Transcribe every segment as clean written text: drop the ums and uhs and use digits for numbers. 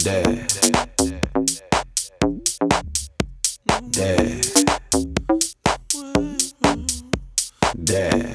Dad. Dad. Dad.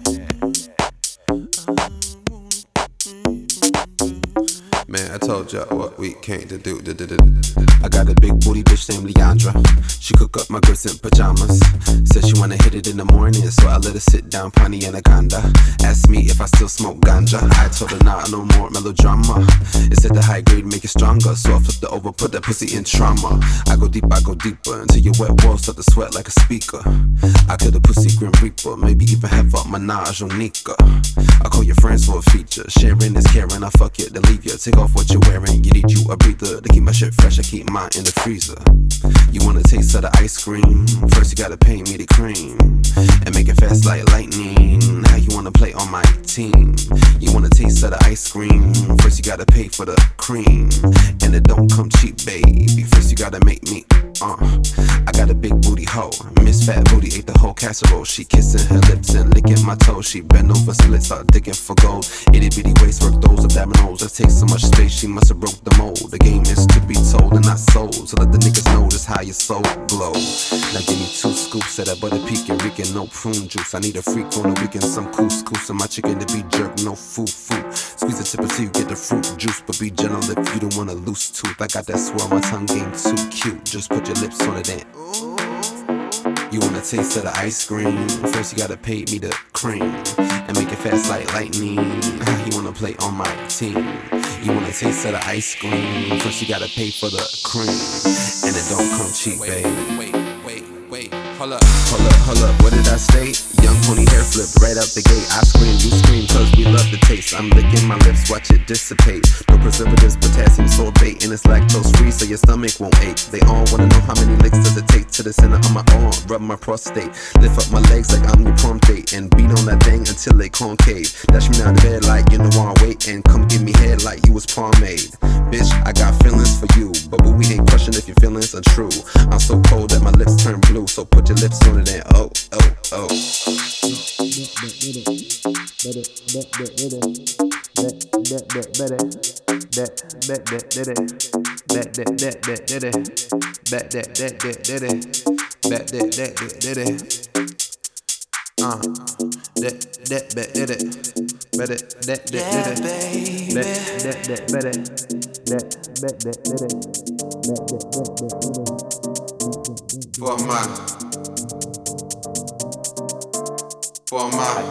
Man, I told y'all what we came to do. I got a big booty bitch named Leandra. She cook up my grits in pajamas. Said she wanna hit it in the morning, so I let her sit down, Pani Anaconda. Asked me if I still smoke ganja. I told her nah, no more melodrama. It said the high grade make it stronger, so I flipped it over, put that pussy in trauma. I go deeper until your wet walls start to sweat like a speaker. I kill the pussy Grim Reaper, maybe even have up Minaj on Nika. I call your friends for a feature. Sharing is caring, I fuck it, then leave you. Take off what you're wearing, you need you a breather. To keep my shit fresh, I keep mine in the freezer. You want a taste of the ice cream? First you gotta pay me the cream and make it fast like lightning. How you wanna play on my team? You want a taste of the ice cream? First you gotta pay for the cream, and it don't come cheap, baby. First you gotta make me I got a big booty hoe. Miss Fat Booty ate the whole casserole. She kissing her lips and licking my toes. She bent over, split, start digging for gold. Itty bitty waist, work those abdominals. That takes so much space, she must have broke the mold. The game is to be told and not sold, so let the niggas know this how your soul glow. Now give me 2 scoops of that butter pecan, Rican, no prune juice. I need a freak on the weekend, some couscous and my chicken to be jerked, no foo-foo. Squeeze the tip until you get the fruit juice, but be gentle if you don't want a loose tooth. I got that swirl, my tongue game too cute. Just put your lips on it and you want a taste of the ice cream? First you gotta pay me the cream and make it fast like lightning. How you wanna play on my team? You want a taste of the ice cream? First you gotta pay for the cream, and it don't come cheap, babe. Wait, hold up, what did I say? Young pony hair flipped right out the gate. I scream, you scream, cause we love the taste. I'm licking my lips, watch it dissipate. No preservatives, potassium sorbate, and it's lactose free, so your stomach won't ache. They all wanna know how many licks does it take to the center of my arm. Rub my prostate, lift up my legs like I'm your prom date, and beat on that thing until it concave. Dash me down the bed like you know I wait, and come give me head like you was pomade. Bitch, I got feelings for you, but we ain't question if your feelings are true. I'm so cold that my lips turn blue, so put your lips on it and oh. For my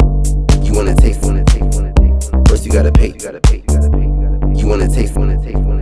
You wanna taste,